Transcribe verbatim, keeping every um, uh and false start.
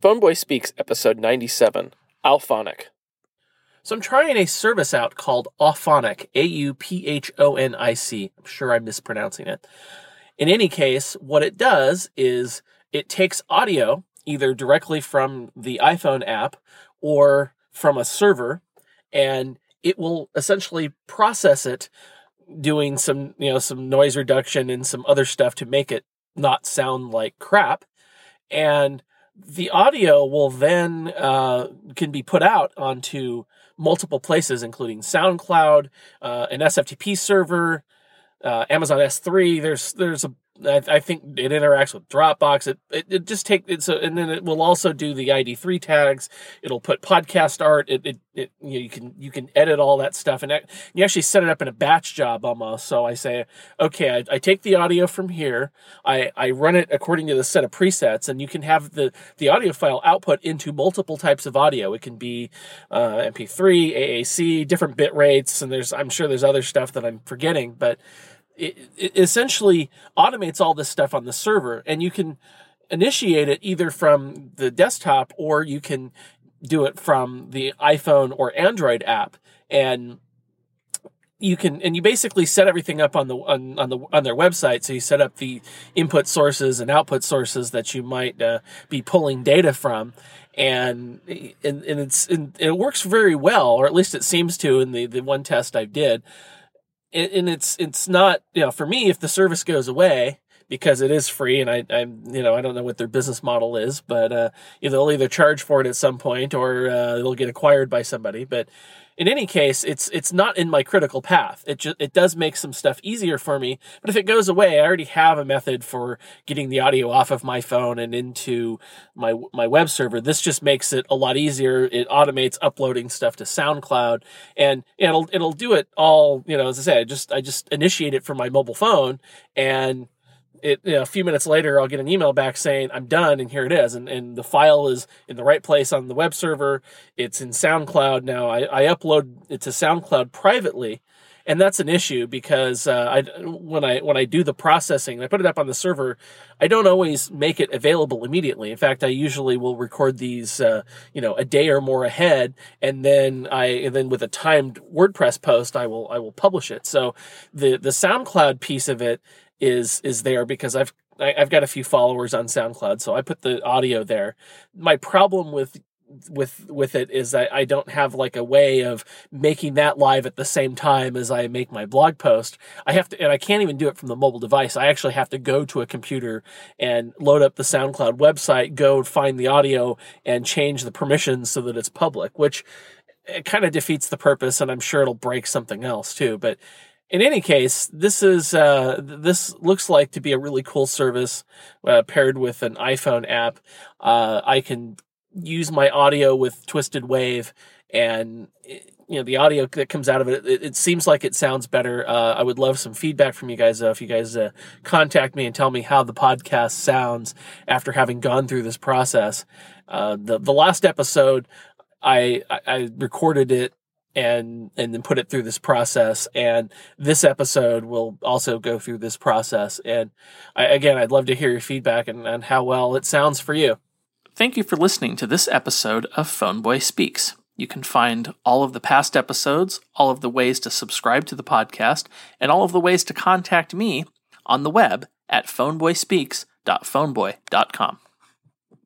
Phoneboy Speaks, episode ninety-seven, Auphonic. So I'm trying a service out called Auphonic, A U P H O N I C. I'm sure I'm mispronouncing it. In any case, what it does is it takes audio either directly from the iPhone app or from a server, and it will essentially process it, doing some, you know, some noise reduction and some other stuff to make it not sound like crap. And the audio will then uh, can be put out onto multiple places, including SoundCloud, uh, an S F T P server, uh, Amazon S three. There's there's a I, I think it interacts with Dropbox. It it, it just take it's a, and then it will also do the I D three tags. It'll put podcast art. It it, it you know, you can you can edit all that stuff, and it, you actually set it up in a batch job almost. So I say, okay, I, I take the audio from here. I, I run it according to the set of presets, and you can have the the audio file output into multiple types of audio. It can be uh, M P three, A A C, different bit rates, and there's I'm sure there's other stuff that I'm forgetting, but It, it essentially automates all this stuff on the server, and you can initiate it either from the desktop or you can do it from the iPhone or Android app, and you can and you basically set everything up on the on, on the on their website. So you set up the input sources and output sources that you might uh, be pulling data from, and and, and it's and it works very well, or at least it seems to in the, the one test I did. And it's it's not, you know, for me, if the service goes away, because it is free, and I, I'm, you know, I don't know what their business model is, but uh, you know, they'll either charge for it at some point or uh, they'll get acquired by somebody. But in any case, it's it's not in my critical path. It just it does make some stuff easier for me. But if it goes away, I already have a method for getting the audio off of my phone and into my my web server. This just makes it a lot easier. It automates uploading stuff to SoundCloud, and it'll it'll do it all. You know, as I said, I just I just initiate it from my mobile phone, and It, you know, a few minutes later, I'll get an email back saying I'm done, and here it is. And, and the file is in the right place on the web server. It's in SoundCloud now. I, I upload it to SoundCloud privately, and that's an issue because uh, I when I when I do the processing, I put it up on the server. I don't always make it available immediately. In fact, I usually will record these, uh, you know, a day or more ahead, and then I and then with a timed WordPress post, I will I will publish it. So the the SoundCloud piece of it is is there because I've I, I've got a few followers on SoundCloud, so I put the audio there. My problem with with with it is that I don't have like a way of making that live at the same time as I make my blog post. I have to, and I can't even do it from the mobile device. I actually have to go to a computer and load up the SoundCloud website, go find the audio, and change the permissions so that it's public, which it kind of defeats the purpose, and I'm sure it'll break something else too. But in any case, this is uh, this looks like to be a really cool service uh, paired with an iPhone app. Uh, I can use my audio with Twisted Wave, and you know the audio that comes out of it. It, it seems like it sounds better. Uh, I would love some feedback from you guys. Uh, if you guys uh, contact me and tell me how the podcast sounds after having gone through this process. Uh, the the last episode, I I, I recorded it. And and then put it through this process. And this episode will also go through this process. And I, again, I'd love to hear your feedback and, and how well it sounds for you. Thank you for listening to this episode of Phoneboy Speaks. You can find all of the past episodes, all of the ways to subscribe to the podcast, and all of the ways to contact me on the web at phoneboy speaks dot phoneboy dot com.